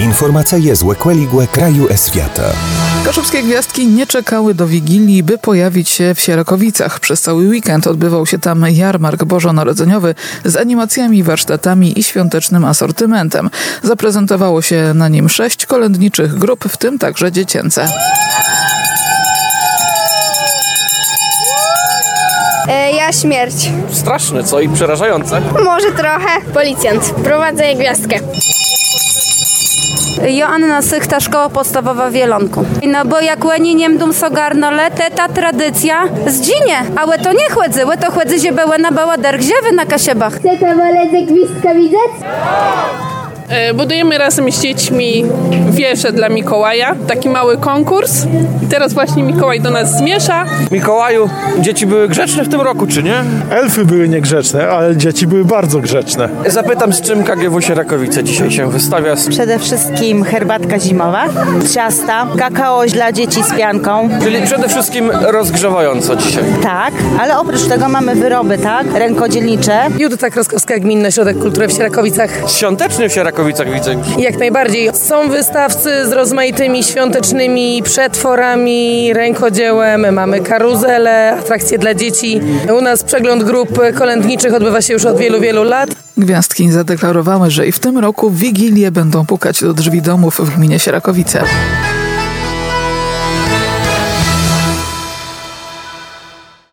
Informacja z łekweligue kraju świata. Kaszubskie gwiazdki nie czekały do Wigilii, by pojawić się w Sierakowicach. Przez cały weekend odbywał się tam jarmark bożonarodzeniowy z animacjami, warsztatami i świątecznym asortymentem. Zaprezentowało się na nim 6 kolędniczych grup, w tym także dziecięce. Ja śmierć. Straszne, co? I przerażające. Może trochę. Policjant. Prowadzę gwiazdkę. Joanna Sychta, szkoła podstawowa w Wielonku. No bo jak łeni niemdum sogarnole, ta tradycja zdzinie. Ale to nie chłedzy, to chłedzy ziebełe na bałader, gziewy na kasiebach. Chce ta walezę gwizdka widzieć? Budujemy razem z dziećmi wieże dla Mikołaja, taki mały konkurs. I teraz właśnie Mikołaj do nas zmierza. Mikołaju, dzieci były grzeczne w tym roku, czy nie? Elfy były niegrzeczne, ale dzieci były bardzo grzeczne. Zapytam, z czym KGW Sierakowice dzisiaj się wystawia? Przede wszystkim herbatka zimowa, ciasta, kakao dla dzieci z pianką. Czyli przede wszystkim rozgrzewająco dzisiaj. Tak, ale oprócz tego mamy wyroby, tak, rękodzielnicze. Judyta Kraskowska, Gminny Ośrodek Kultury w Sierakowicach. Świątecznie w Sierakowicach widzę już. Jak najbardziej. Są wystawcy z rozmaitymi świątecznymi przetworami, rękodziełem, mamy karuzele, atrakcje dla dzieci. U nas przegląd grup kolędniczych odbywa się już od wielu, wielu lat. Gwiazdki zadeklarowały, że i w tym roku w Wigilię będą pukać do drzwi domów w gminie Sierakowice.